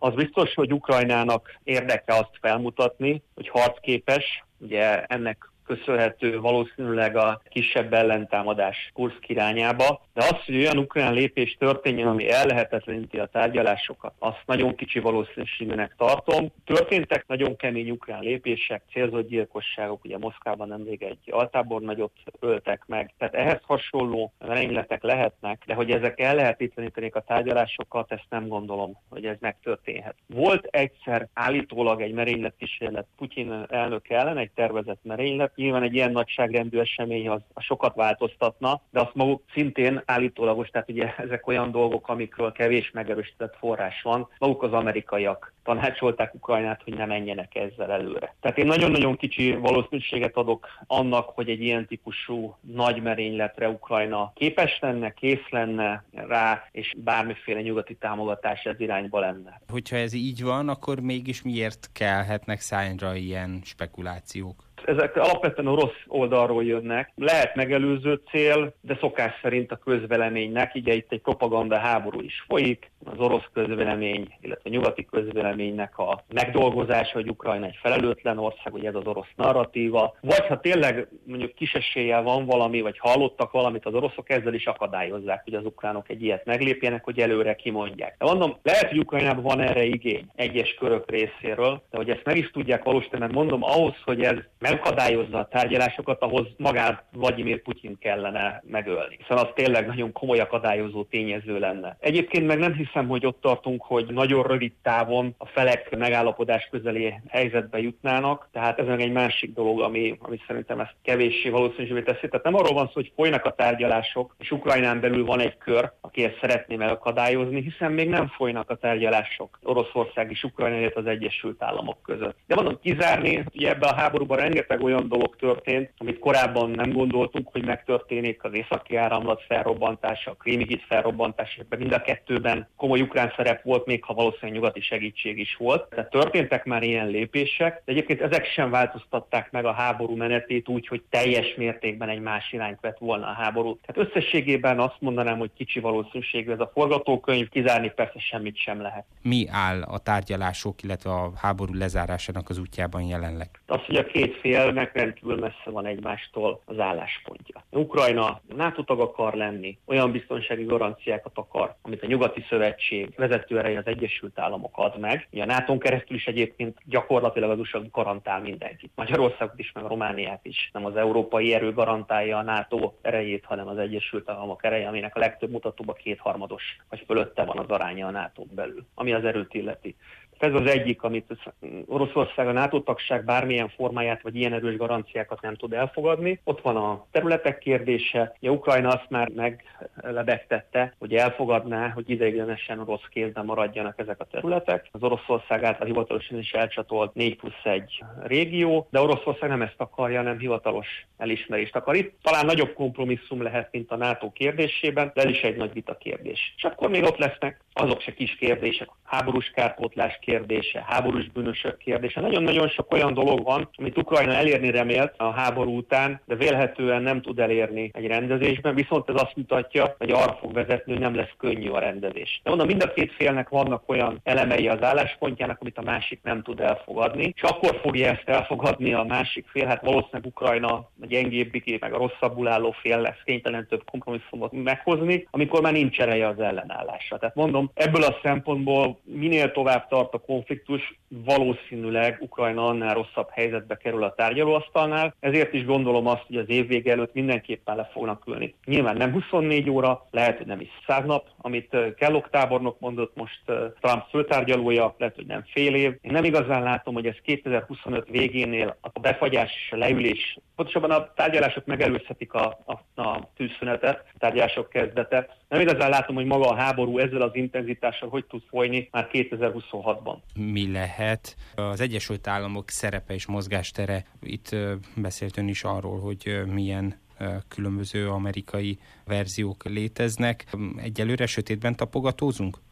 Az biztos, hogy Ukrajnának érdeke azt felmutatni, hogy harcképes, ugye ennek köszönhető valószínűleg a kisebb ellentámadás Kurszk irányába, de az, hogy olyan ukrán lépés történjen, ami ellehetetleníti a tárgyalásokat, azt nagyon kicsi valószínűségnek tartom. Történtek nagyon kemény ukrán lépések, célzott gyilkosságok, ugye Moszkvában nemrég egy altábornagyot öltek meg, tehát ehhez hasonló merényletek lehetnek, de hogy ezek ellehetetlenítenék a tárgyalásokat, ezt nem gondolom, hogy ez megtörténhet. Volt egyszer állítólag egy merényletkísérlet Putyin elnök ellen, egy tervezett merénylet. Nyilván egy ilyen nagyságrendű esemény az sokat változtatna, de azt maguk szintén állítólagos, tehát ugye ezek olyan dolgok, amikről kevés megerősített forrás van, maguk az amerikaiak tanácsolták Ukrajnát, hogy ne menjenek ezzel előre. Tehát én nagyon-nagyon kicsi valószínűséget adok annak, hogy egy ilyen típusú nagy merényletre Ukrajna képes lenne, kész lenne rá, és bármiféle nyugati támogatás ez irányba lenne. Hogyha ez így van, akkor mégis miért kelhetnek szányra ilyen spekulációk? Ezek alapvetően orosz oldalról jönnek. Lehet megelőző cél, de szokás szerint a közvéleménynek, ugye itt egy propaganda háború is folyik, az orosz közvélemény, illetve a nyugati közvéleménynek a megdolgozása, hogy Ukrajna egy felelőtlen ország, hogy ez az orosz narratíva, vagy ha tényleg mondjuk kis eséllyel van valami, vagy hallottak valamit az oroszok, ezzel is akadályozzák, hogy az ukránok egy ilyet meglépjenek, hogy előre kimondják. De mondom, lehet, hogy Ukrajnában van erre igény egyes körök részéről, de hogy ezt meg is tudják valósítani, mert mondom, ahhoz, hogy ez megakadályozza a tárgyalásokat, ahhoz magát Vladimir Putyin kellene megölni. Hiszen az tényleg nagyon komoly akadályozó tényező lenne. Egyébként meg nem hiszem, hogy ott tartunk, hogy nagyon rövid távon a felek megállapodás közeli helyzetbe jutnának, tehát ez meg egy másik dolog, ami szerintem ezt kevéssé valószínűvé teszi. Tehát nem arról van szó, hogy folynak a tárgyalások, és Ukrajnán belül van egy kör, aki ezt szeretné megakadályozni, hiszen még nem folynak a tárgyalások Oroszország és Ukrajna, illetve az Egyesült Államok között. De mondom, kizárni, ugye ebben a háborúban rengeteg olyan dolog történt, amit korábban nem gondoltunk, hogy megtörténik, az északi áramlat felrobbantása, a krími híd felrobbantása, mind a kettőben komoly ukrán szerep volt, még ha valószínűleg nyugati segítség is volt. Tehát történtek már ilyen lépések, de egyébként ezek sem változtatták meg a háború menetét úgy, hogy teljes mértékben egy más irányt vett volna a háború. Tehát összességében azt mondanám, hogy kicsi valószínűségű ez a forgatókönyv, kizárni persze semmit sem lehet. Mi áll a tárgyalások, illetve a háború lezárásának az útjában jelenleg? Az, hogy a két félnek rendkívül messze van egymástól az álláspontja. Ukrajna NATO tag akar lenni, olyan biztonsági garanciákat akar, amit a Nyugati Szövetség vezetőereje az Egyesült Államok ad meg. A NATO-n keresztül is egyébként gyakorlatilag az USA garantál mindenkit. Magyarországot is, meg Romániát is. Nem az európai erő garantálja a NATO erejét, hanem az Egyesült Államok ereje, aminek a legtöbb mutatóban 2/3 vagy fölötte van az aránya a NATO-n belül, ami az erőt illeti. Ez az egyik, amit Oroszország a NATO tagság bármilyen formáját vagy ilyen erős garanciákat nem tud elfogadni. Ott van a területek kérdése. Ugye Ukrajna azt már meglebegtette, hogy elfogadná, hogy ideiglenesen orosz kézben maradjanak ezek a területek. Az Oroszország által hivatalosan is elcsatolt 4+1 régió, de Oroszország nem ezt akarja, nem hivatalos elismerést akar. Itt talán nagyobb kompromisszum lehet, mint a NATO kérdésében, de ez is egy nagy vita kérdés. És akkor még ott lesznek azok se kis kérdések, háborús kárpótlás kérdése, háborús bűnösök kérdése. Nagyon-nagyon sok olyan dolog van, amit Ukrajna elérni remélt a háború után, de vélhetően nem tud elérni egy rendezésben, viszont ez azt mutatja, hogy arra fog vezetni, hogy nem lesz könnyű a rendezés. De mondom, mind a két félnek vannak olyan elemei az álláspontjának, amit a másik nem tud elfogadni, és akkor fogja ezt elfogadni a másik fél, hát valószínűleg Ukrajna a gyengébbik, meg a rosszabbul álló fél lesz kénytelen több kompromisszumot meghozni, amikor már nincs ereje az ellenállásra. Tehát mondom, ebből a szempontból minél tovább tart a konfliktus, valószínűleg Ukrajna annál rosszabb helyzetbe kerül a tárgyalóasztalnál, ezért is gondolom azt, hogy az év vége előtt mindenképpen le fognak ülni. Nyilván nem 24 óra, lehet, hogy nem is 100 nap, amit Kellogg tábornok mondott most Trump főtárgyalója, lehet, hogy nem fél év. Én nem igazán látom, hogy ez 2025 végénél a befagyás és a leülés, pontosabban a tárgyalások megelőzhetik a tűzszünetet, a tárgyalások kezdete. Nem igazán látom, hogy maga a háború ezzel az intenzitással hogy tud folyni már 2026-ban. Mi lehet az Egyesült Államok szerepe és mozgástere? Itt beszélt ön is arról, hogy milyen különböző amerikai verziók léteznek. Egyelőre sötétben tapogatózunk?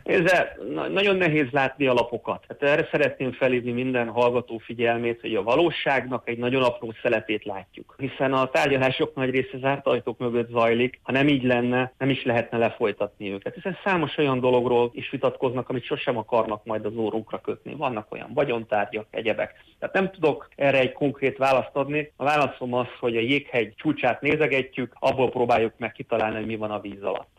Nagyon nehéz látni a lapokat. Hát erre szeretném felhívni minden hallgató figyelmét, hogy a valóságnak egy nagyon apró szeletét látjuk. Hiszen a tárgyalások nagy része zárt ajtók mögött zajlik. Ha nem így lenne, nem is lehetne lefolytatni őket. Hiszen számos olyan dologról is vitatkoznak, amit sosem akarnak majd az órunkra kötni. Vannak olyan vagyontárgyak, egyebek. Tehát nem tudok erre egy konkrét választ adni. A válaszom az, hogy a jéghegy csúcsát nézegetjük, abból próbáljuk meg kitalálni, hogy mi van a víz alatt.